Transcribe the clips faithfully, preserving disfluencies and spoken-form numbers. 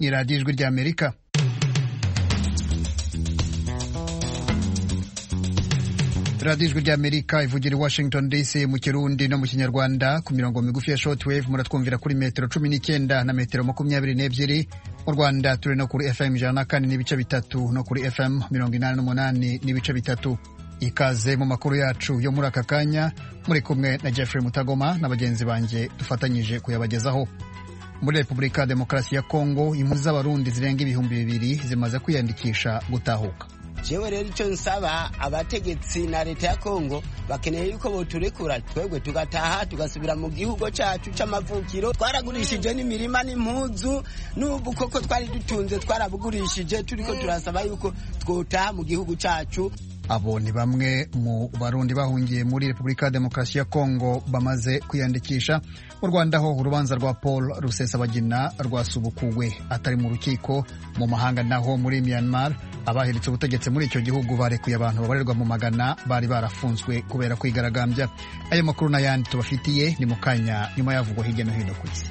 ni radiyo ijwi ry'Amerika. radiyo ijwi ry'Amerika ivugira i Washington D C mu Kirundi no mu Kinyarwanda ku mirongo migufi ya shortwave. Muratwumvira kuri metero cumi n'icyenda na metero makumyabiri n'ebyiri. Mu Rwanda turi no kuri F M ijana na kane n'ibice bitatu no kuri F M mirongo inani n'umunani n'ibice bitatu. Ikaze mu makuru yacu yo muri aka kanya, muri kumwe na Jeffrey Mutagoma na bagenzi banjye dufatanyije kuyabagezaho. Muri Repubulika ya Demokarasi ya Kongo, impunzi z'Abarundi zirenga ibihumbi bibiri zimaze kwiyandikisha gutahuka. Jewe rero icyo nsaba abategetsi na leta ya Kongo bakeneye yuko boturekura twebwe tugataha tugasubira mu gihugu cyacu c'amavukiro. Twaragurishije n'imirima n'impuzu n'ubu koko twari dutunze twarabugurishije, turiko turasaba yuko twotaha mu gihugu cyacu. Abo ni bamwe mu Barundi bahungiye muri Repubulika ya Demokarasi ya Kongo bamaze kwiyandikisha. Mu Rwanda ho urubanza rwa Paul Rusesabagina rwasubukuwe atari mu rukiko. Mu mahanga naho muri Myanmar, abahiritse ubutegetsi muri icyo gihugu barekuye abantu babarirwa mu magana bari barafunzwe kubera kwigaragambya. Ayo makuru n'ayandi tubafitiye ni mu kanya nyuma yavugwa hirya no hino ku isi.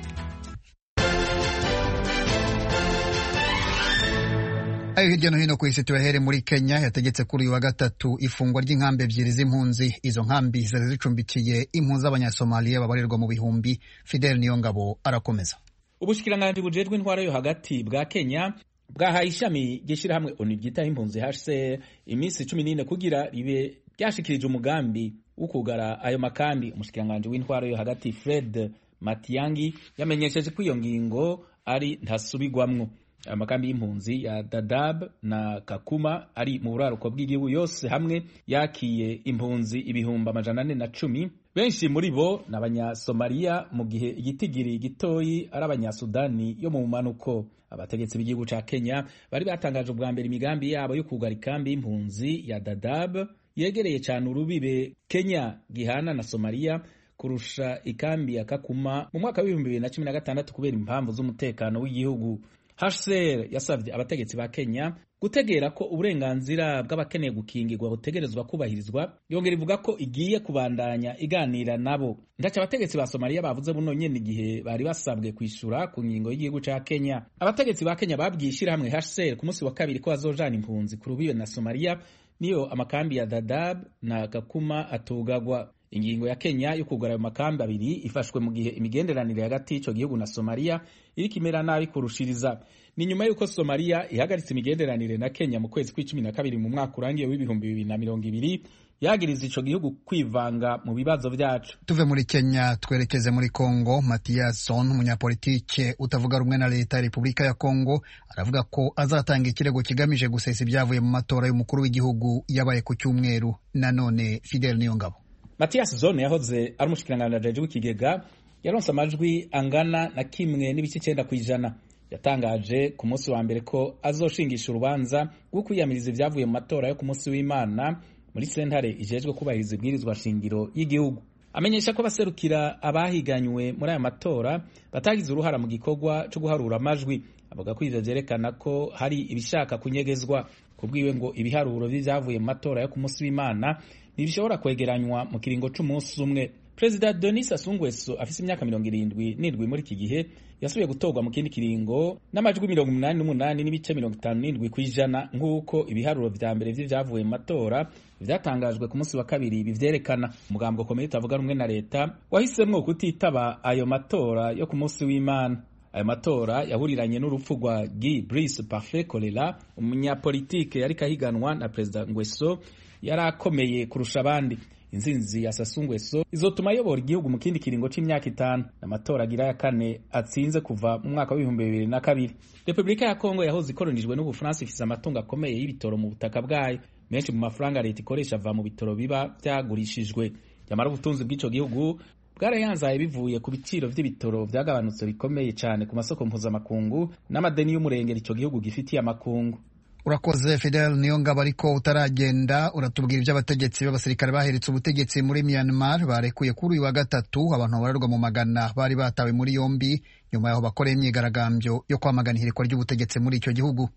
Ayo hirya no hino ku isi tubahere muri Kenya. Yategetse kuri uyu wa gatatu ifungwa ry'inkambi ebyiri z'impunzi. Izo nkambi zari zicumbikiye impunzi z'Abanyasomaliya babarirwa mu bihumbi. Fidel Niyongabo arakomeza. Ubushikiranganji bujejwe intwaro yo hagati bwa Kenya bwahaye ishami ry'ishirahamwe O N U ryitaho impunzi H C R iminsi cumi n'ine kugira ribe ryashikirije umugambi wo kugara ayo makambi. Umushikiranganji w'intwaro yo hagati Fred Matiang'i yamenyesheje ko iyo ngingo ari ntasubigwamwo. Ayo makambi y'impunzi ya Dadaab na Kakuma ari mu buraruko bw'igihugu yose hamwe yakiye impunzi ibihumbi amajana ane na cumi. Benshi muri bo n'Abanyasomaliya mu gihe igitigiri gitoyi ari Abanyasudani yo mu manuko. Abategetsi b'igihugu ca Kenya bari batangaje ubwa mbere imigambi yabo yo kugara ikambi y'impunzi ya Dadaab yegereye cyane urubibe Kenya gihana na Somalia kurusha ikambi ya Kakuma mu mwaka w'ibihumbi bibiri na cumi na gatandatu kubera impamvu z'umutekano w'igihugu. H C R yasavye abategetsi ba Kenya gutegera ko uburenganzira bw'abakeneye gukingirwa butegerezwa kubahirizwa, yongera ivuga ko igiye kubandanya iganira nabo. Ndaca abategetsi ba Somalia bavuze buno nyene igihe bari basabwe kwishura ku ngingo y'igihugu ca Kenya. Abategetsi ba Kenya babwishira hamwe H C R ku munsi wa kabiri ko azojana impunzi ku rubibe na Somalia niyo amakambi ya Dadaab na Kakuma atugagwa. Ingingo ya Kenya yo kugura ayo makambi abiri ifashwe mu gihe imigenderanire hagati y'ico gihugu na Somalia iriko imera nabi kurushiriza. Ni nyuma yuko Somalia ihagaritse imigenderanire na Kenya mu kwezi kw'icumi na kabiri mu mwaka urangiye w'ibihumbi bibiri na mirongo ibiri, yagiriza ico gihugu kwivanga mu bibazo vyacu. Tuve muri Kenya twerekeze muri Kongo. Mathias Son, umunyapolitike utavuga rumwe na leta ya Repubulika ya Kongo, aravuga ko azatanga ikirego kigamije gusesa ibyavuye mu matora y'umukuru w'igihugu yabaye ku cyumweru. Nanone Fidel Niyongabo. Mathias Zone yahoze ari umushikiranganji w'ikigega yaronse amajwi angana na kimwe n'ibice icyenda kw'ijana. Yatangaje ku munsi wa mbere ko azoshingisha urubanza rwo kwiyamiriza ibyavuye mu matora yo ku munsi w'Imana muri sentare ijejwe kubahiriza ibwirizwa shingiro y'igihugu. Amenyesha ko baserukira abahiganywe muri aya matora batagize uruhara mu gikorwa cyo guharura amajwi. Avuga ko ivyo vyerekana ko hari ibishaka kunyegezwa. Kubwiwe ngo ibiharuro by'ibyavuye mu matora yo ku munsi w'Imana ntibishobora kwegeranywa mu kiringo c'umunsi umwe. Perezida Denis Sassou Nguesso afise imyaka mirongo irindwi n'indwi muri iki gihe yasubiye gutorwa mu kindi kiringo n'amajwi mirongo umunani n'umunani n'ibice mirongo itanu n'indwi kw'ijana nk'uko ibiharuro vya mbere vy'ivyavuye mu matora vyatangajwe ku munsi wa kabiri bivyerekana. Umugambo ukomeye utavuga rumwe na leta wahisemwo kutitaba ayo matora yo ku munsi w'Imana. Ayo matora yahuriranye n'urupfu rwa Guy Brice Parfait Kolela, umunyapolitike yariko ahiganwa na Perezida Nguesso yarakomeye kurusha abandi. Inzinzi ya Sassou Nguesso izotuma ayobora igihugu mu kindi kiringo c'imyaka itanu. N'amatora agira ya kane atsinze kuva mu mwaka w'ibihumbi bibiri na kabiri. Repubulika ya Kongo yahoze ikoronijwe n'Ubufaransa ifise amatungo akomeye y'ibitoro mu butaka bwayo. Menshi mu mafaranga leta ikoresha ava mu bitoro biba byagurishijwe. Yamara ubutunzi bw'ico gihugu bwarayanzaye bivuye ku biciro vy'ibitoro vyagabanutse bikomeye cyane ku masoko mpuzamakungu n'amadeni y'umurengera ico gihugu gifitiye amakungu. Urakoze Fidel Niyongabo. Ariko utaragenda uratubwira iby'abategetsi b'abasirikare bahiritse ubutegetsi muri Myanmar barekuye kuri uyu wa gatatu abantu babarirwa mu magana bari batawe muri yombi nyuma yaho bakoreye imyigaragambyo yo kwamagana ihirikwa ry'ubutegetsi muri icyo gihugu.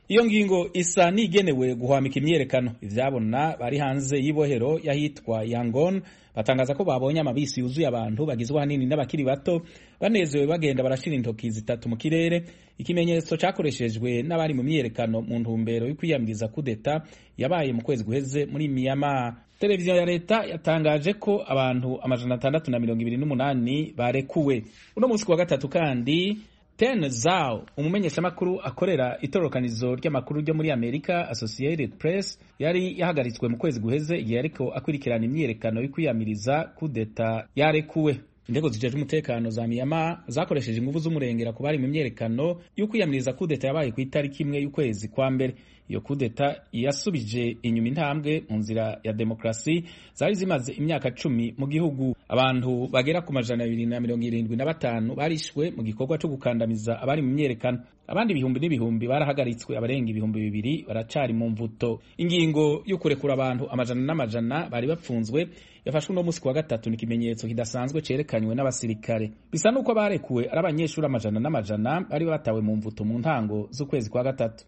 iyo ngingo isa nigenewe guhwamika imyerekano. Ivyabona bari hanze y'ibohero yahitwa Yangon batangaza ko babonye amabisi yuzuye abantu bagizwe hanini n'abakiri bato banezewe bagenda barashira intoki zitatu mu kirere, ikimenyetso cakoreshejwe n'abari mu myerekano mu ntumbero yo kwiyamiriza kudeta yabaye mu kwezi guheze muri Myanmar. Televiziyo ya leta yatangaje ko abantu amajana atandatu na mirongo ibiri n'umunani barekuwe. Uno munsi wa gatatu kandi Ten Zhao, umumenyeshamakuru akorera itororokanizo ry'amakuru ryo muri Amerika Associated Press, yari yahagaritswe mu kwezi guheze igihe ariko akurikirana imyerekano yo kwiyamiriza kudeta yarekuwe. Indego zijejwe umutekano za Myanmar zakoresheje ingufu z'umurengera ku bari mu myerekano yo kwiyamiriza kudeta yabaye ku itariki imwe y'ukwezi kwa mbere. Iyo kudeta yasubije inyuma intambwe mu nzira ya demokrasi zari zimaze imyaka cumi mu gihugu. Abantu bagera ku majana abiri na mirongo irindwi na batanu barishwe mu gikorwa cyo gukandamiza abari mu myerekano. Abandi ibihumbi n'ibihumbi barahagaritswe, abarenga ibihumbi bibiri baracari mu mvuto. Ingingo yo kurekura abantu amajana n'amajana bari bapfunzwe yafashwe no musi wa gatatu, ni kimenyetso kidasanzwe cerekanywe n'abasirikare. Bisa nuko barekuwe ari abanyeshuri amajana n'amajana bari batawe mu mvuto mu ntango z'ukwezi kwa gatatu.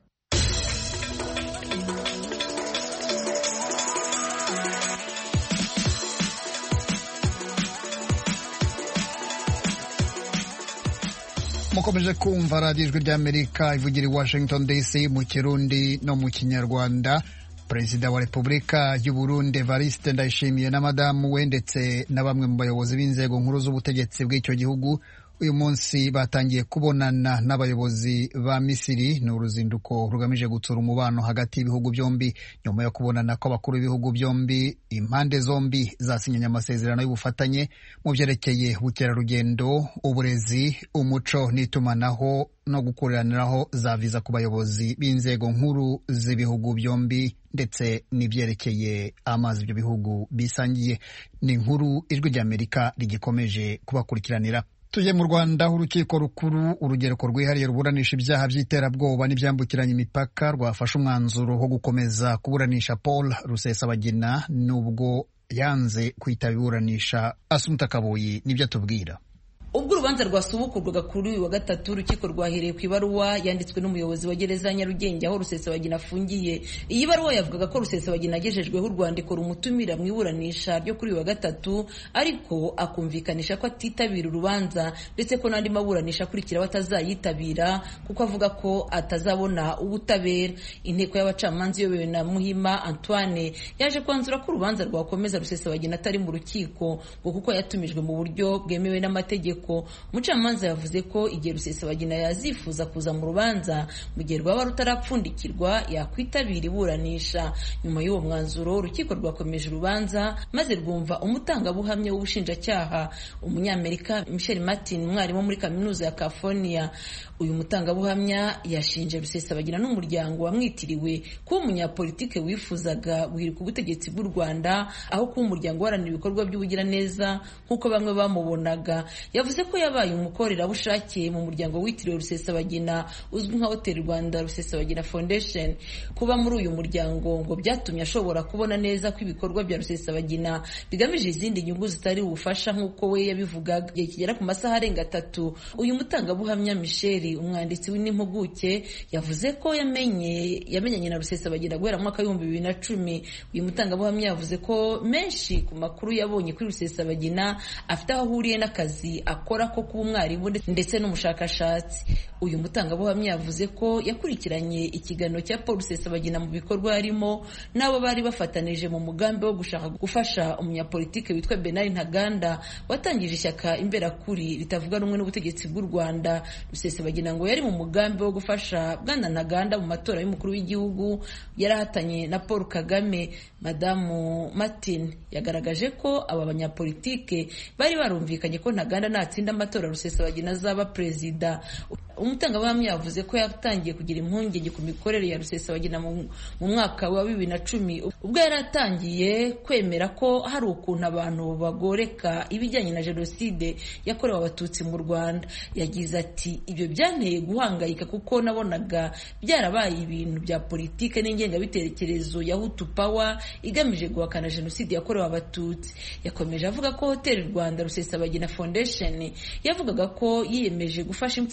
Mukomeje kumva radiyo ijwi ry'Amerika ivugira i Washington D C mu Kirundi no mu Kinyarwanda. Perezida wa Repubulika y'u Burundi Evariste Ndayishimiye na madamu we ndetse na bamwe mu bayobozi b'inzego nkuru z'ubutegetsi bw'icyo gihugu uyu munsi batangiye kubonana n'abayobozi ba Misiri. Ni uruzinduko rugamije gutsura umubano hagati y'ibihugu byombi nyuma yo kubonana kw'abakuru b'ibihugu byombi. Impande zombi zasinyanye amasezerano y'ubufatanye mu byerekeye ubukerarugendo, uburezi, umuco n'itumanaho no gukuraniraho za viza ku bayobozi b'inzego nkuru z'ibihugu byombi ndetse n'ibyerekeye amazi ibyo bihugu bisangiye. Ni inkuru ijwi ry'Amerika rigikomeje kubakurikiranira. Tuje mu Rwanda, urukiko rukuru urugereko rwihariye ruburanisha ibyaha by'iterabwoba n'ibyambukiranya imipaka rwafashe umwanzuro wo gukomeza kuburanisha Paul Rusesabagina nubwo yanze kwitaba iburanisha. Asumta Kaboyi nibyo atubwira. Ubwo urubanza rwasubukurwaga kuri uyu wa gatatu, urukiko rwahereye ku ibaruwa yanditswe n'umuyobozi wa gereza ya Nyarugenge aho Rusesabagina afungiye. Iyi baruwa yavugaga ko Rusesabagina agejejweho urwandiko rumutumira mu iburanisha ryo kuri uyu wa gatatu, ariko akumvikanisha ko atitabira urubanza ndetse ko n'andi maburanisha akurikiraho atazayitabira kuko avuga ko atazabona ubutabera. Inteko y'abacamanza iyobowe na Muhima Antoine yaje kwanzura ko urubanza rwakomeza Rusesabagina atari mu rukiko ngo kuko yatumijwe mu buryo bwemewe n'amategeko. Umucamanza yavuze ko igihe Rusesabagina yazifuza kuza mu rubanza mu gihe rwaba rutarapfundikirwa yakwitabira iburanisha. Nyuma y'uwo mwanzuro urukiko rwakomeje urubanza maze rwumva umutangabuhamya w'ubushinjacyaha umunyamerika Michel Martin, umwarimu muri kaminuza ya California. Uyu mutangabuhamya yashinje Rusesabagina n'umuryango wamwitiriwe kuba umunyapolitike wifuzaga guhirika ubutegetsi bw'u Rwanda aho kuba umuryango uharanira ibikorwa by'ubugiraneza nk'uko bamwe bamubonaga. Yavuze ko yabaye umukorerabushake mu muryango witiriwe Rusesabagina uzwi nka Hotel Rwanda Rusesabagina Foundation. Kuba muri uyu muryango ngo byatumye ashobora kubona neza ko ibikorwa bya Rusesabagina bigamije izindi nyungu zitari ubufasha nk'uko we yabivugaga. Igihe kigera ku masaha arenga atatu, uyu mutangabuhamya Michel, umwanditsi w'impuguke, yavuze ko yamenye yamenyanye na Rusesabagina guhera mu mwaka w'ibihumbi bibiri na cumi. Uyu mutangabuhamya yavuze ko menshi ku makuru yabonye kuri Rusesabagina afite aho ahuriye n'akazi akora ko kuba umwarimu ndetse n'umushakashatsi. Uyu mutangabuhamya yavuze ko yakurikiranye ikiganiro cya Paul Rusesabagina mu bikorwa harimo n'abo bari bafatanije mu mugambi wo gushaka gufasha umunyapolitike witwa Bernard Ntaganda watangije ishyaka Imberakuri ritavuga rumwe n'ubutegetsi bw'u Rwanda. Rusesabagina ngo yari mu mugambi wo gufasha Bwana Ntaganda mu matora y'umukuru w'igihugu yarahatanye na Paul Kagame. Madamu Martin yagaragaje ko aba banyapolitike bari barumvikanye ko Ntaganda natsinda amatora Rusesabagina azaba perezida. Umutangabuhamya yavuze ko yatangiye kugira impungenge ku mikorere ya Rusesabagina mu mwaka wa bibiri na cumi ubwo yari atangiye kwemera ko hari ukuntu abantu bagoreka ibijyanye na jenoside yakorewe abatutsi mu Rwanda. Yagize ati ibyo byanteye guhangayika kuko nabonaga byarabaye ibintu bya politike n'ingengabitekerezo ya Hutu Power igamije guhakana jenoside yakorewe abatutsi. Yakomeje avuga ko Hotel Rwanda Rusesabagina Foundation yavugaga ko yiyemeje gufasha imfubyi n'aba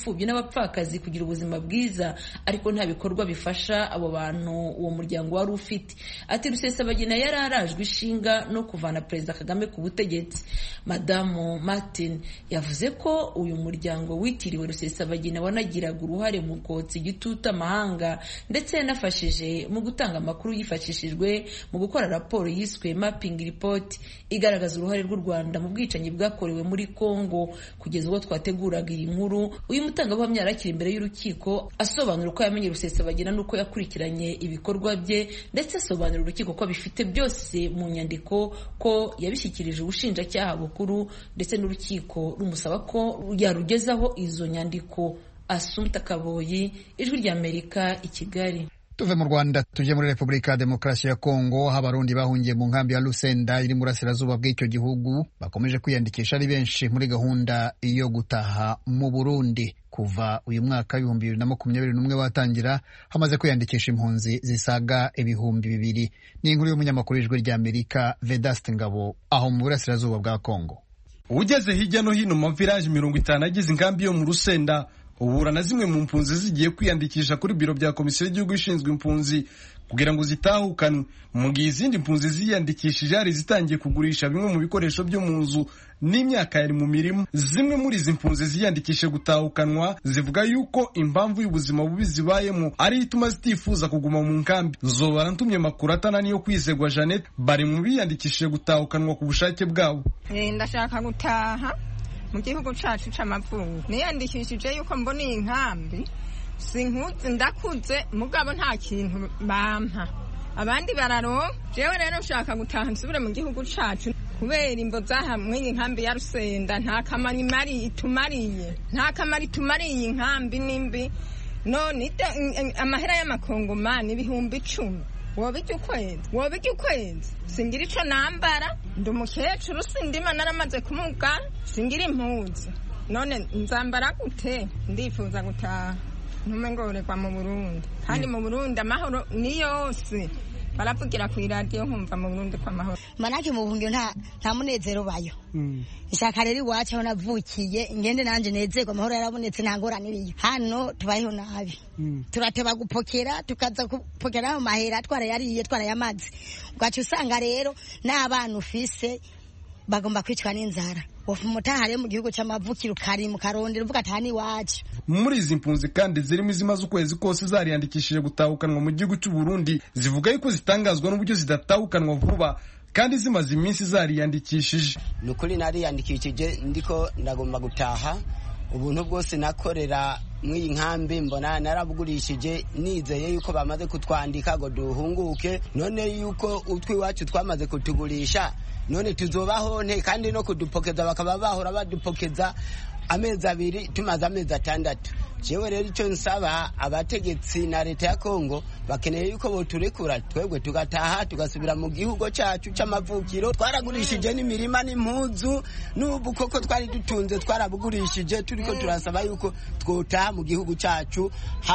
n'abapfakazi kugira ubuzima bwiza ariko nta bikorwa bifasha abo bantu uwo muryango wari ufite. Ati Rusesabagina yari arajwe ishinga no kuvana Perezida Kagame ku butegetsi. Madamu Martin yavuze ko uyu muryango witiriwe Rusesabagina wanagiraga uruhare mu kotsa igitutu amahanga ndetse yanafashije mu gutanga amakuru yifashishijwe mu gukora raporo yiswe mapping report igaragaza uruhare rw'u Rwanda mu bwicanyi bwakorewe muri Kongo. Kugeza ubwo twateguraga iyi nkuru, uyu mutangabuhamya yarakiri imbere y'urukiko asobanura uko yamenye Rusesabagina n'uko yakurikiranye ibikorwa bye, ndetse asobanura urukiko ko bifite byose mu nyandiko, ko yabishyikirije ubushinjacyaha bukuru ndetse n'urukiko rumusaba ko yarugezaho izo nyandiko. Asumta Kaboyi, Ijwi ry'Amerika, i Kigali. Tuve mu Rwanda tuje muri Repubulika ya Demokarasi ya Kongo, aho abarundi bahungiye mu nkambi ya Lusenda iri mu burasirazuba bw'icyo gihugu bakomeje kwiyandikisha ari benshi muri gahunda yo gutaha mu Burundi. Kuva uyu mwaka w'ibihumbi bibiri na makumyabiri n'umwe watangira, hamaze kwiyandikisha impunzi zisaga ibihumbi bibiri. Ni inkuru y'umunyamakuru w'Ijwi ry'Amerika Vedaste Ngabo aho mu burasirazuba bwa Kongo. Ugeze hirya no hino mu village mirongo itanu agize inkambi yo mu Rusenda, ubura na zimwe mu mpunzi zigiye kwiyandikisha kuri biro bya Komisiyo y'Igihugu ishinzwe impunzi kugira ngo zitahukanwe, mu gihe izindi mpunzi ziyandikishije hari zitangiye kugurisha bimwe mu bikoresho byo mu nzu n'imyaka yari mu mirimo. Zimwe muri izi mpunzi ziyandikishe gutahukanwa zivuga yuko impamvu y'ubuzima bubi zibayemo ari ituma zitifuza kuguma mu nkambi. Zobara ntumye makuru atananiyo kwizegwa Jeannette bari mu biyandikishije gutahukanwa ku bushake bwabo. Eh, ndashaka gutaha mu gihugu cacu c'amavuko. Niyandikishije yuko mbona iyi nkambi sinkuze, ndakuze mugabo nta kintu bampa, abandi bararonka. Jewe rero nshaka gutaha nsubire mu gihugu cacu kubera imbo zahamwe inkambi ya Rusenda nta kamari mari itumariye, nta kamari tumariye iyi nkambi nimbi. None amahera y'amakongomani ibihumbi icumi wobijya ukwezi, wobijya ukwezi singira ico nambara, ndi umukecuru sindima naramaze kumugana, singira impuzu, none nzambara gute? Ndifuza gutaha ntume ngorekwa mu Burundi, kandi mu Burundi amahoro ni yose baravugira ku iradiyo nkumva mu Burundi kwa mahoro. Manake mu buhungiro nta nta munezero bayo. Mm. Ishaka rero iwacu aho navukiye ingende nanje nezerwa amahoro yarabonetse nta ngoraniriyo. Hano tubayeho nabi. Mm. Turateba gupokera tukaza gupokera mu mahera twara yariye twara yamazi. Ugacu usanga rero n'abana ufise bagomba kwicwa n'inzara. Wofu mutahare mu gihugu c'amavukiro kari mu karondero uvuga atani wacu. Muri izi mpunzi kandi zirimo izimaze ukwezi kose zariyandikishije gutahukanwa mu gihugu cy'u Burundi, zivuga yuko zitangazwa n'uburyo zidatahukanwa vuba kandi zimaze iminsi zariyandikishije. Nukuri nariyandikishije ndiko ndagomba gutaha, ubuntu bwose nakorera mw'iyi nkambi mbona narabugurishije nizeye yuko bamaze kutwandika ngo duhunguke, none yuko utwi wacu twamaze kutugurisha none tuzobaho nte, kandi no kudupokeza bakaba bahora badupokeza amezi abiri tumaze amezi atandatu. Jewe rero icyo nsaba abategetsi na leta ya Kongo bakeneye yuko boturekura twebwe tugataha tugasubira mu gihugu cyacu c'amavukiro. Twaragurishije n'imirima n'impuzu n'ubu koko twari dutunze twarabugurishije, turiko turasaba yuko twotaha mu gihugu cyacu.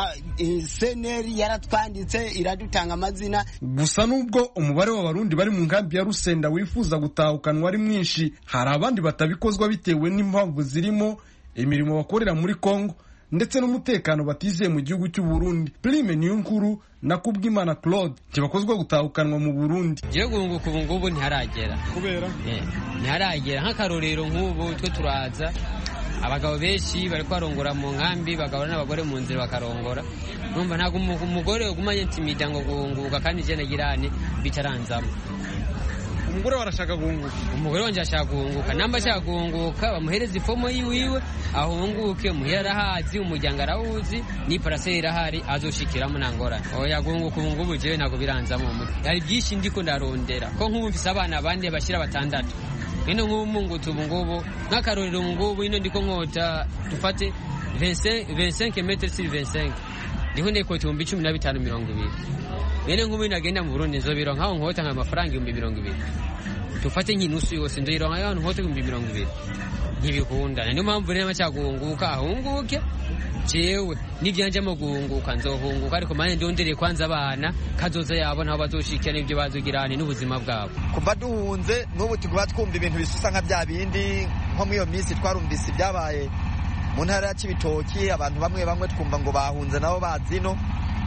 Seneri yaratwanditse iradutanga amazina. Gusa nubwo umubare w'abarundi bari mu nkambi ya Rusenda wifuza gutahukanwa ari mwinshi, hari abandi batabikozwa bitewe n'impamvu zirimo imirimo bakorera muri Kongo ndetse n'umutekano batizeye mu gihugu cy'u Burundi. Prime Niyonkuru na Kubwimana Claude tibakozwa gutahukanwa mu Burundi. Je gunguka ubu ngubu ntiharagera. Kubera eh ntiharagera nk'akarorero nk'ubu twe turaza abagabo benshi bari kwarongora mu nkambi, bagabana n'abagore mu nzira bakarongora. Numva ntago umugore ugumanye intimida ngo gunguka kandi je nagirane bitaranzamo. Umugore warashaka guhunguka, umugore wanje ashaka guhunguka, namba ashaka guhunguka bamuhereza ifomo yiwiwe ahunguke, muhira arahazi, umuryango arawuzi, ni parasera irahari azoshikiramo nangora. Oya guhunguka ubu ngubu jewe ntago biranzamo umutwe. Hari byinshi ndiko ndarondera ko nk'ubu mfise abana bandi bashira batandatu. Ino nk'ubu ngo tubu ngubu nk'akarorero ngubu ino ndiko nkota dufate vingt-cinq metres sur vingt-cinq, ndiho ndeko tumbi cumi na bitanu mirongo ibiri. Bene nk'ubu nagenda mu Burundi nzobiro nkaho nkota nka amafaranga ibihumbi mirongo ibiri. Tufate nk'inusu yose ndoyiro nkaho nkota ibihumbi mirongo ibiri. Ntibikunda. Niyo mpamvu rero macyaguhunguka ahunguke. Jewe nibyanje mo guhunguka nzohunguka, ariko mane ndondereye kwanza abana kazoza yabo ntaho bazoshikira n'ibyo bazogirane n'ubuzima bwabo. Kuva duhunze n'ubu tuguba twumva ibintu bisusa nka bya bindi nko muri iyo minsi twarumvise byabaye mu ntara ya Cibitoki abantu bamwe bamwe twumva ngo bahunze nabo bazino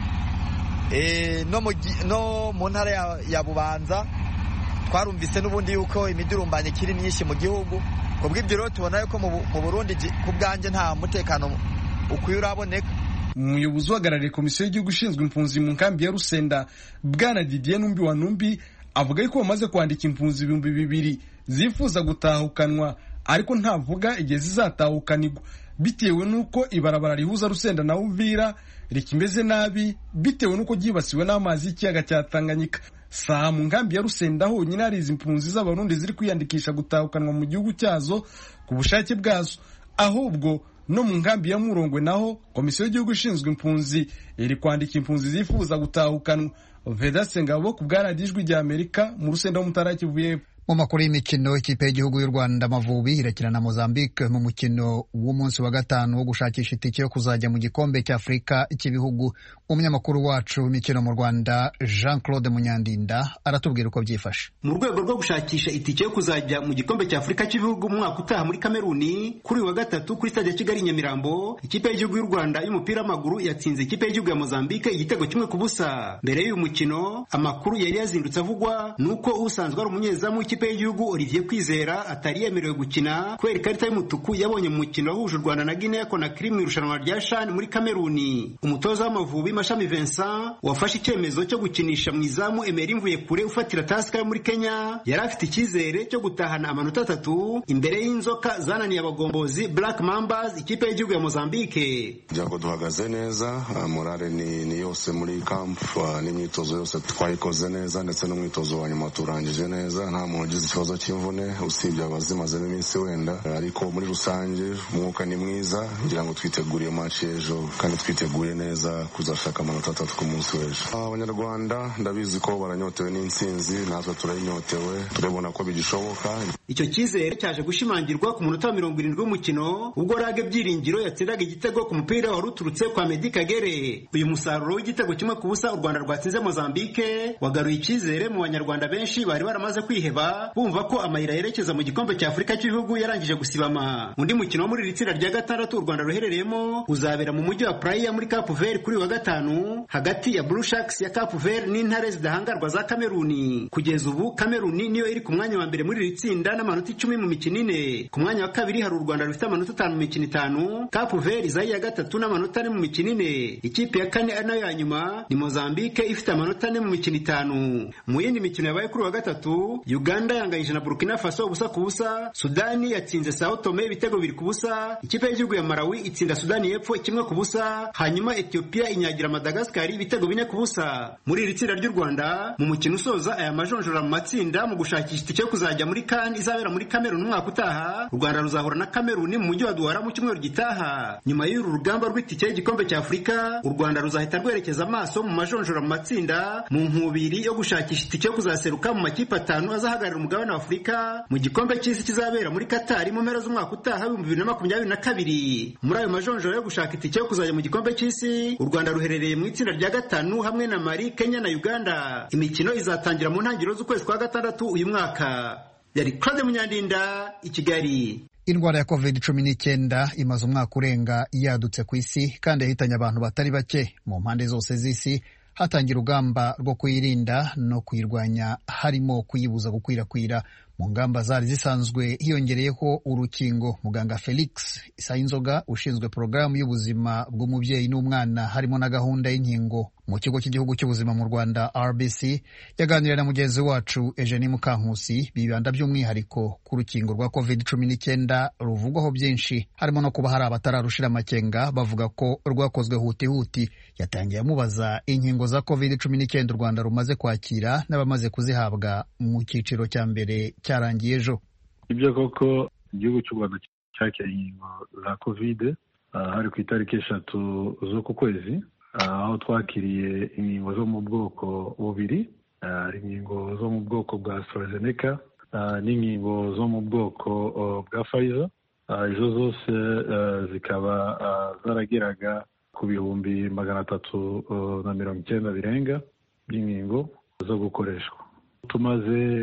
eh no mu no mu ntara ya, ya Bubanza twarumvise n'ubundi yuko imidurumbanye kiri myinshi mu gihugu kubw'ibyo rero tubona yuko mu Burundi kubganje nta mutekano ukwiye uraboneka. Umuyobozi uhagarariye komisiyo y'igihugu ishinzwe impunzi mu nkambi ya Rusenda Bwana Didier Numbi wa Numbi avuga yuko bamaze kwandika impunzi ibihumbi bibiri zifuza gutahukanwa ariko ntavuga igihe zizatahukanirwa bitewe nuko ibarabara rihuza Rusenda na Uvira rikimeze nabi bitewe nuko ryibasiwe n'amazi y'ikiyaga cya Tanganyika. Saa mu nkambi ya Rusenda honyine hari izi impunzi z'abarundi ziri kwiyandikisha gutahukanwa mu gihugu cyazo ku bushake bwazo, ahubwo no mu nkambi ya Murongwe naho komisiyo y'igihugu ishinzwe impunzi iri kwandika impunzi zifuza gutahukanwa. Vedaste Ngabo ku bwaradijwi rya Amerika mu Rusenda w'Umutara Kivuye. Mu makuru y'imikino, ikipe y'igihugu y'u Rwanda Amavubi irakina na Mozambique mu mukino w'umunsi wa gatanu wo gushakisha itike yo kuzajya mu gikombe cya Afurika cy'ibihugu. Umunyamakuru wacu w'imikino mu Rwanda Jean Claude Munyandinda aratubwira uko byifashe. Mu rwego rwo gushakisha itike yo kuzajya mu gikombe cya Afurika cy'ibihugu mu mwaka utaha muri Kameruni, kuri wa gatatu kuri stade ya Kigali Nyamirambo, ikipe y'igihugu y'u Rwanda y'umupira w'amaguru yatsinze ikipe y'igihugu ya Mozambique igitego kimwe ku busa. Mbere y'uyu mukino, amakuru yari yazindutse avugwa nuko usanzwe ari umunyezamu ikipe y'igihugu Olivier Kwizera atari yemerewe gukina kubera ikarita y'umutuku yabonye mu mukino wahuje u Rwanda na Guinea Conakry mu irushanwa rya CHAN muri Kameruni. Umutoza w'Amavubi Mashami Vincent wafashe icyemezo cyo gukinisha mu izamu Emery Mvuyekure ufatira Tusker yo muri Kenya yari afite icyizere cyo gutahana amanota atatu imbere y'inzoka zananiye abagombozi Black Mambas ikipe y'igihugu ya Mozambique. Jago duhagaze neza, morale ni, ni yose muri camp, n'imyitozo yose twayikoze neza ndetse n'umwitozo wa nyuma turangije neza, nta muntu ugize ikibazo cy'imvune usibye abazimazemo iminsi wenda, ariko muri rusange umwuka ni mwiza, ngira ngo twiteguriye match ejo kandi twiteguye neza kuzashaka amanota atatu ku munsi w'ejo. Abanyarwanda ndabizi ko baranyotewe n'intsinzi, natwe turayinyotewe, turebona ko bigishoboka. Icyo cyizere cyaje gushimangirwa ku munota wa mirongo irindwi w'umukino ubwo Rage Byiringiro yatsindaga igitego ku mupira wari uturutse kwa Meddie Kagere. Uyu musaruro w'igitego kimwe ku busa u Rwanda rwatsinze Mozambique wagaruye icyizere mu banyarwanda benshi bari baramaze kwiheba bumva ko amayira yerekeza mu gikombe cya Afurika cy'ibihugu yarangije gusibama. Undi mukino wo muri iri tsinda rya gatandatu u Rwanda ruherereyemo uzabera mu mujyi wa Praia muri Cape Verde kuri wa gatanu hagati ya Blue Sharks ya Cape Verde n'intare zidahangarwa za Kameruni. Kugeza ubu Kameruni niyo iri ku mwanya wa mbere muri iri tsinda n'amanota icumi mu mikino ine. Ku mwanya wa kabiri hari u Rwanda rufite amanota atanu mu mikino itanu, Cape Verde izayi ya gatatu n'amanota ane mu mikino ine. Ikipe ya kane ari nayo ya nyuma ni Mozambique ifite amanota ane mu mikino itanu. Mu yindi mikino yabaye kuri wa gatatu, Uganda yanganyije na Burkina Faso ubusa ku busa, Sudani yatsinze Sao Tome ibitego bibiri ku busa, ikipe y'igihugu ya Malawi itsinda Sudani y'Epfo kimwe ku busa, hanyuma Ethiopia inyagira Madagascar ibitego bine ku busa. Muri iri tsinda ry'u Rwanda mu mukino usoza aya majonjora mu matsinda mu gushakisha itike yo kuzajya muri CAN izabera muri Cameroon umwaka utaha, u Rwanda ruzahura na Cameroon mu mujyi wa Douala mu cyumweru gitaha. Nyuma y'uru rugamba rw'itike y'igikombe cya Afurika, u Rwanda ruzahita rwerekeza amaso mu majonjora mu matsinda mu nkubiri yo gushakisha itike yo kuzaseruka mu makipe atanu azahagararira umugabane wa Afurika mu gikombe cy'isi kizabera muri Qatar mu mpera z'umwaka utaha w'ibihumbi bibiri na makumyabiri na kabiri. Muri ayo majonjora yo gushaka itike yo kuzajya mu gikombe cy'isi, u Rwanda ruherereye mu itsinda rya gatanu hamwe na Mali, Kenya na Uganda. Imikino izatangira mu ntangiriro z'ukwezi kwa gatandatu uyu mwaka. Yari Claude Munyandinda i Kigali. Indwara ya covid cumi n'icyenda imaze umwaka urenga yadutse ku isi kandi yahitanye abantu batari bake mu mpande zose z'isi. Hatangira urugamba rwo kuyirinda no kuyirwanya, harimo kuyibuza gukwirakwira. Mu ngamba zari zisanzwe hiyongereyeho urukingo. Muganga Felix Isayinzoga ushinzwe porogaramu y'ubuzima bw'umubyeyi n'umwana harimo na gahunda y'inkingo mu kigo cy'igihugu cy'ubuzima mu Rwanda R B C yaganiriye na mugenzi wacu Eugenie Mukankusi bibanda by'umwihariko ku rukingo rwa covid cumi n'icyenda ruvugwaho byinshi, harimo no kuba hari abatararushira amakenga bavuga ko rwakozwe huti huti. Yatangiye amubaza inkingo za covid cumi n'icyenda u Rwanda rumaze kwakira n'abamaze kuzihabwa mu cyiciro cya mbere cyarangiye ejo. Ibyo koko igihugu cy'u Rwanda cyakira inkingo za covid uh, hari ku itariki eshatu z'uku kwezi, aho twakiriye inkingo zo mu bwoko bubiri, inkingo zo mu bwoko bwa AstraZeneca n'inkingo zo mu bwoko bwa Pfizer. Izo zose zikaba zarageraga ku bihumbi magana atatu na mirongo icyenda birenga by'inkingo zo gukoreshwa. Tumaze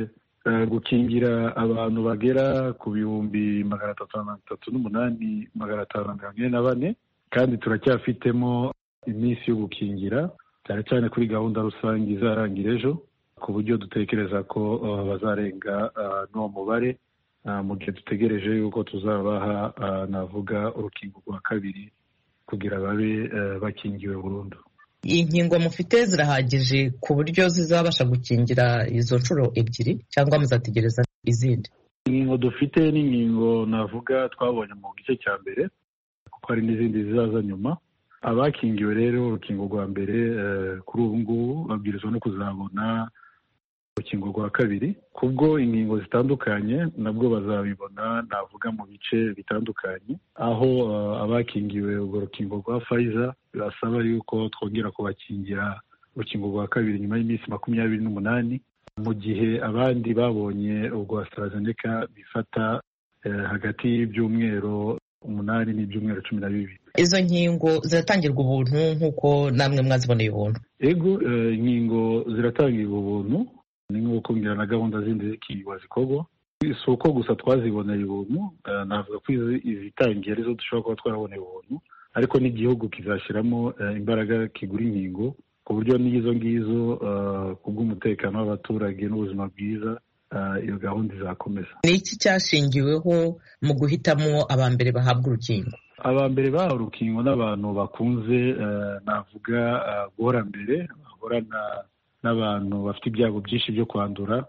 gukingira abantu bagera ku bihumbi magana atatu na mirongo itatu n'umunani magana atanu na mirongo ine na bane, kandi turacyafitemo iminsi yo gukingira cyane cyane kuri gahunda rusange izarangira ejo, ku buryo dutekereza ko uh, bazarenga uh, n'uwo mubare uh, mu gihe dutegereje yuko tuzabaha uh, navuga urukingo rwa kabiri kugira babe uh, bakingiwe burundu. Inkingo mufite zirahagije ku buryo zizabasha gukingira izo nshuro ebyiri cyangwa muzategereza izindi? Inkingo dufite ni inkingo navuga twabonye mu gice cya mbere, kuko hari n'izindi zizaza nyuma. Abakingiwe rero urukingo rwa mbere uh, kuri ubu ngubu babwirizwa no kuzabona urukingo rwa kabiri, kubwo inkingo zitandukanye nabwo bazabibona navuga mu bice bitandukanye, aho uh, abakingiwe urwo rukingo rwa Pfizer birasaba yuko twongera kubakingira urukingo rwa kabiri nyuma y'iminsi makumyabiri n'umunani, mu gihe abandi babonye urwa AstraZeneca bifata uh, hagati y'ibyumweru umunani n'ibyumweru cumi na bibiri. Izo nkingo ziratangirwa ubuntu nk'uko namwe mwaziboneye ubuntu? Ego, uh, inkingo ziratangirwa ubuntu, ni nk'uko ngira na gahunda zindi zikigwa zikorwa. Si uko gusa twaziboneye ubuntu, uh, navuga ko izitangiye arizo dushobora kuba twaraboneye ubuntu, ariko n'igihugu kizashyiramo uh, imbaraga kigura inkingo, ku buryo n'izo ngizo uh, kubw'umutekano w'abaturage n'ubuzima bwiza uh, iyo gahunda izakomeza. Ni iki cyashingiweho mu guhitamo aba mbere bahabwa urukingo? Aba mbere bahawe urukingo n'abantu bakunze uh, navuga uh, guhora mbere, bahorana n'abantu bafite ibyago byinshi byo kwandura,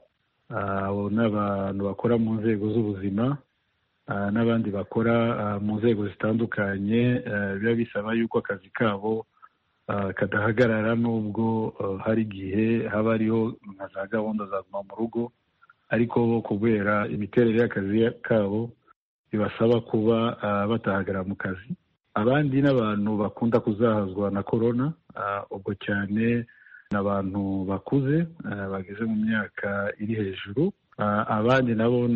abo n'abantu bakora mu nzego z'ubuzima, n'abandi bakora mu nzego zitandukanye biba bisaba yuko akazi kabo kadahagarara nubwo hari igihe haba hariho nka za gahunda za guma mu rugo, ariko bo kubera imiterere y'akazi kabo bibasaba kuba batahagarara mu kazi. Abandi n'abantu bakunda kuzahazwa na korona, ubwo cyane n'abantu bakuze bageze mu myaka iri hejuru, abandi nabo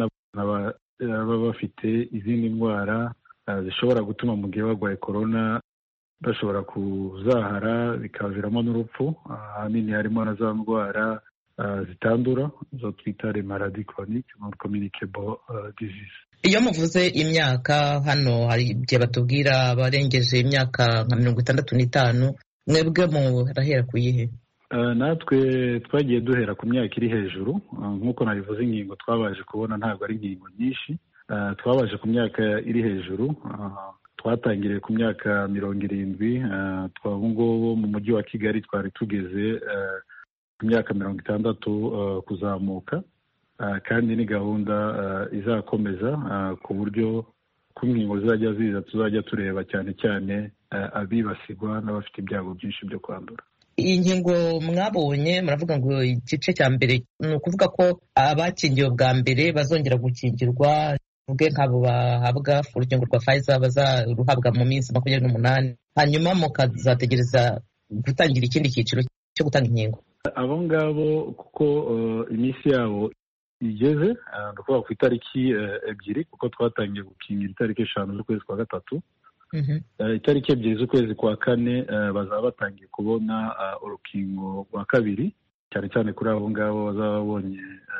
baba bafite izindi ndwara zishobora gutuma mu gihe barwaye korona bashobora kuzahara bikaviramo n'urupfu. Ahanini harimo na za ndwara zitandura zo twita les maladies chroniques non communicable disease. Iyo muvuze imyaka hano hari igihe batubwira abarengeje imyaka nka mirongo itandatu n'itanu, mwebwe murahera ku yihe? Uh, natwe twagiye duhera ku myaka iri hejuru, uh, nk'uko nabivuze inkingo twabaje kubona ntabwo ari inkingo nyinshi, uh, twabaje ku myaka iri hejuru, uh, twatangiriye ku myaka mirongo irindwi, uh, twaba ngubu mu mujyi wa Kigali twari tugeze uh, ku myaka mirongo itandatu uh, kuzamuka, uh, kandi ni gahunda uh, izakomeza uh, ku buryo ku nkingo zizajya ziza tuzajya tureba cyane cyane uh, abibasirwa n'abafite ibyago byinshi byo kwandura. Iyi nkingo mwabonye muravuga ngo igice cya mbere ni ukuvuga ko abakingiwe bwa mbere bazongera gukingirwa, ubwe nk'abo bahabwa urukingo rwa Pfizer bazaruhabwa mu minsi makumyabiri n'umunani, hanyuma mukazategereza gutangira ikindi cyiciro cyo gutanga inkingo. Abo ngabo kuko uh, iminsi yabo igeze, uh, ni ukuvuga ku itariki uh, ebyiri, kuko twatangiye gukingira itariki eshanu z'ukwezi kwa gatatu. Uh-huh. Uh, itariki ebyiri z'ukwezi kwa kane uh, bazaba batangiye kubona uh, urukingo rwa kabiri, cyane cyane kuri abo ngabo bazaba babonye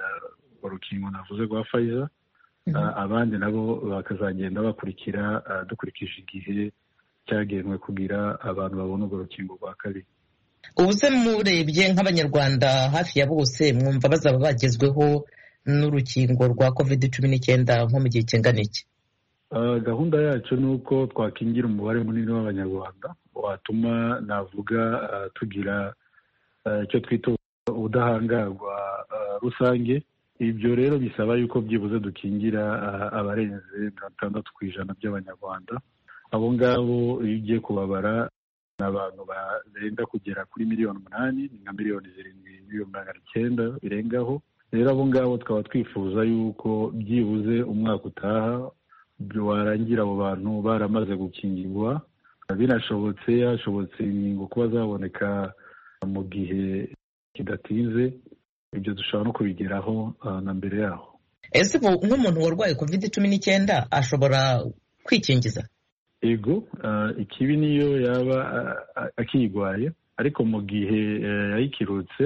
uh, urukingo navuze rwa Pfizer. Uh-huh. uh, abandi nabo bakazagenda bakurikira uh, dukurikije igihe cyagenwe kugira abantu babone urwo rukingo rwa kabiri. Ubu se murebye nk'abanyarwanda hafi ya bose mwumva bazaba bagezweho n'urukingo rwa covid cumi n'icyenda nko mu gihe kingana iki? Uh, gahunda yacu ni uko twakingira umubare munini w'abanyarwanda watuma navuga uh, tugira icyo uh, twita ubudahangarwa uh, rusange. Ibyo rero bisaba yuko byibuze dukingira uh, abarenze mirongo itandatu ku ijana by'abanyarwanda. Abo ngabo iyo ugiye kubabara ni abantu barenga kugera kuri miliyoni umunani, nka miliyoni zirindwi n'ibihumbi magana icyenda birengaho. Rero abo ngabo tukaba twifuza yuko byibuze umwaka utaha warangira abo bantu baramaze gukingirwa, binashobotse hashobotse inkingo kuba zaboneka mu gihe kidatinze, ibyo dushobora no kubigeraho uh, na mbere yaho. Ese nk'umuntu warwaye covid cumi n'icyenda ashobora kwikingiza? Ego, uh, ikibi niyo yaba uh, akiyigwaye, ariko mu gihe uh, yayikirutse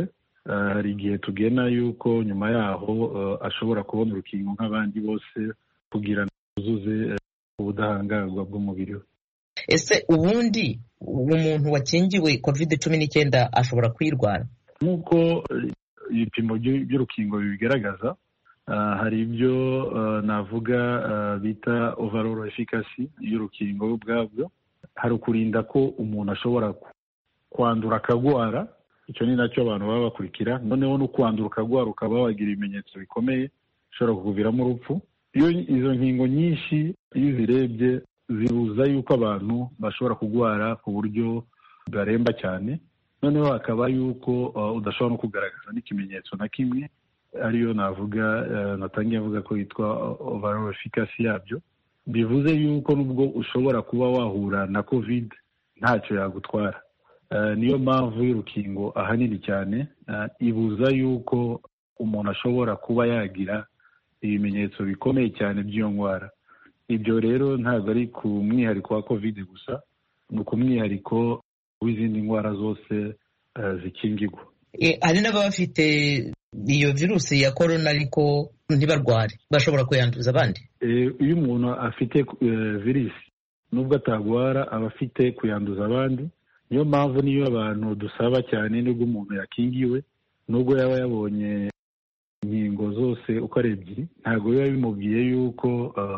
hari igihe tugena yuko nyuma yaho ashobora kubona urukingo nk'abandi bose kugira ngo yuzuze ubudahangarwa bw'umubiri we. Ese ubundi umuntu wakingiwe covid cumi n'icyenda ashobora kuyirwara? Nk'uko ibipimo by'urukingo bibigaragaza, hari ibyo navuga bita overall efficacy y'urukingo ubwabyo. Hari ukurinda ko umuntu ashobora kwandura akagwara, icyo ni nacyo abantu baba bakurikira. Noneho no kwandura ukagwara ukaba wagira ibimenyetso bikomeye bishobora kukuviramo urupfu. Iyo izo nkingo nyinshi iyo uzirebye zibuza yuko abantu bashobora kugwara ku buryo bwaremba cyane, noneho hakaba yuko udashobora no kugaragaza n'ikimenyetso na kimwe, ariyo navuga natangiye avuga ko yitwa overall efficacy yabyo. Bivuze yuko nubwo ushobora kuba wahura na covid ntacyo yagutwara. Niyo mpamvu y'urukingo ahanini cyane ibuza yuko umuntu ashobora kuba yagira ibimenyetso bikomeye cyane by'iyo ndwara. Ibyo rero ntabwo ari ku mwihariko wa covid gusa, ni ku mwihariko w'izindi ndwara zose zikingirwa. Hari n'abafite iyo virusi ya korona ariko ntibarware, bashobora kuyanduza abandi. Iyo umuntu afite virusi nubwo atagwara aba afite kuyanduza abandi. Niyo mpamvu niyo abantu dusaba cyane nubwo umuntu yakingiwe, nubwo yaba yabonye inkingo zose uko ari ebyiri, ntabwo biba bimubwiye yuko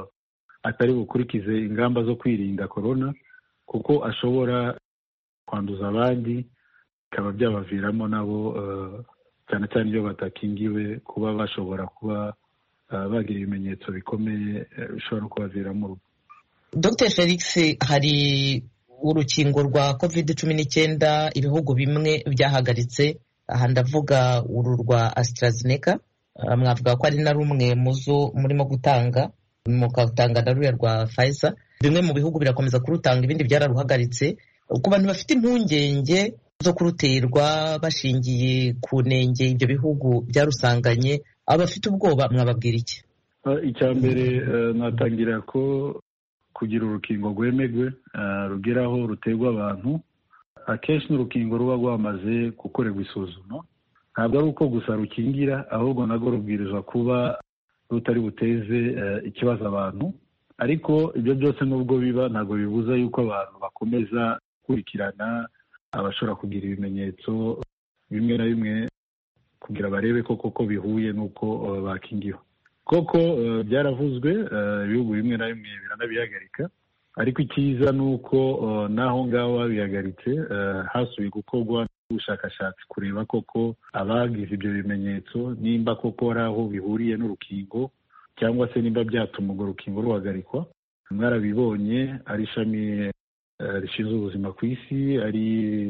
atari bukurikize ingamba zo kwirinda korona, kuko ashobora kwanduza abandi bikaba byabaviramo nabo cyane cyane iyo batakingiwe kuba bashobora kuba bagira ibimenyetso bikomeye bishobora no kubaviramo urupfu. Doctor Felix, hari urukingo rwa covid cumi n'icyenda ibihugu bimwe byahagaritse, aha ndavuga uru rwa AstraZeneca, mwavuga ko ari na rumwe muzo murimo gutanga, mukatanga na ruya rwa Pfizer. Bimwe mu bihugu birakomeza kurutanga, ibindi byararuhagaritse. Ku bantu bafite impungenge zo kuruterwa bashingiye ku nenge ibyo bihugu byarusanganye, abafite ubwoba mwababwira iki? Icya mbere natangira ko kugira urukingo rwemegwe rugeraho ruterwa abantu, akenshi n'urukingo ruba rwamaze gukorerwa isuzuma. Ntabwo ari uko gusa rukingira, ahubwo narwo rubwirizwa kuba rutari buteze ikibazo abantu. Ariko ibyo byose nubwo biba ntabwo bibuza yuko abantu bakomeza gukurikirana abashobora kugira ibimenyetso bimwe na bimwe kugira barebe ko koko bihuye n'uko bakingiwe. Koko byaravuzwe, ibihugu bimwe na bimwe biranabihagarika, ariko icyiza ni uko naho ngaho babihagaritse hasubiye gukorwa ubushakashatsi kureba koko abagize ibyo bimenyetso nimba koko ari aho bihuriye n'urukingo cyangwa se nimba byatuma urwo rukingo ruhagarikwa. Mwarabibonye, ari ishami rishinzwe ubuzima ku isi, ari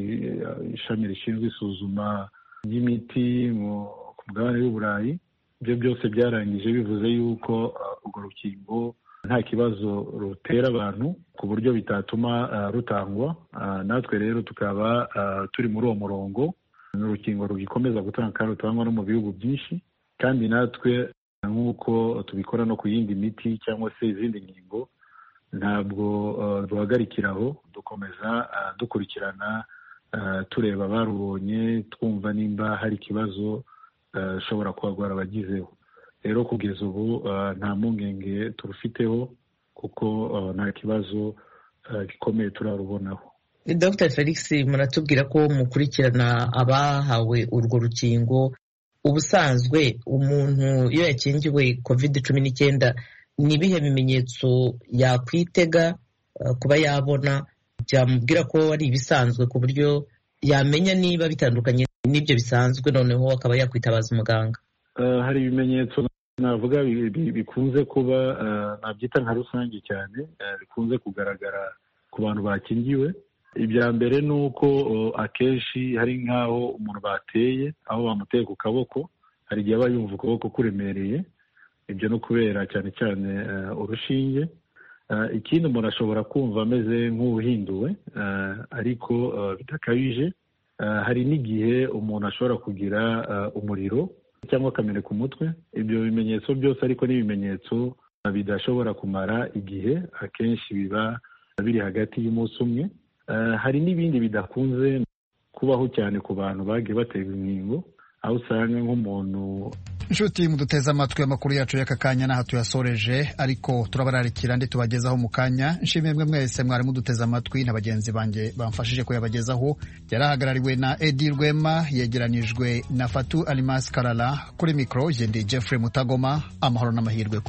ishami rishinzwe isuzuma ry'imiti ku mugabane w'Uburayi, ibyo byose byarangije bivuze yuko urwo rukingo nta kibazo rutera abantu ku buryo bitatuma rutangwa. Natwe rero tukaba turi muri uwo murongo. Ni urukingo rugikomeza gutanga kandi rutangwa no mu bihugu byinshi, kandi natwe nk'uko tubikora no ku yindi miti cyangwa se izindi nkingo, ntabwo duhagarikiraho, dukomeza dukurikirana tureba abarubonye, twumva nimba hari ikibazo ushobora kuhagwara abagizeho. Rero kugeza ubu nta mpungenge turufiteho kuko nta kibazo gikomeye turarubonaho. Doctor Felix, muratubwira ko mukurikirana abahawe urwo rukingo. Ubusanzwe umuntu iyo yakingiwe covid cumi n'icyenda ni ibihe bimenyetso yakwitega kuba yabona byamubwira ko ari ibisanzwe ku buryo yamenya niba bitandukanye n'ibyo bisanzwe, noneho akaba yakwitabaza umuganga? Hari ibimenyetso navuga bikunze kuba nabyita nka rusange cyane, bikunze kugaragara ku bantu bakingiwe. Ibya mbere ni uko akenshi hari nk'aho umuntu bateye, aho bamuteye ku kaboko, hari igihe aba yumva ukuboko kuremereye. Ibyo no kubera cyane cyane urushinge. Ikindi umuntu ashobora kumva ameze nk'uhinduwe ariko bidakabije. Hari n'igihe umuntu ashobora kugira umuriro cyangwa akameneka umutwe. Ibyo bimenyetso byose ariko ni ibimenyetso bidashobora kumara igihe, akenshi biba biri hagati y'umunsi umwe. Hari n'ibindi bidakunze kubaho cyane ku bantu bagiye baterwa inkingo, aho usanga nk'umuntu. Inshuti muduteze amatwi amakuru yacu y'aka kanya n'aho tuyasoreje, ariko turabararikira ndi tubagezaho mu kanya. Nshimiye mwe mwese mwari muduteze amatwi na bagenzi banjye bamfashije kuyabagezaho. Yarahagarariwe na Edi Rwema, yegeranijwe na Fatu Alimas Karala. Kuri mikro je ndi Jeffrey Mutagoma. Amahoro n'amahirwe.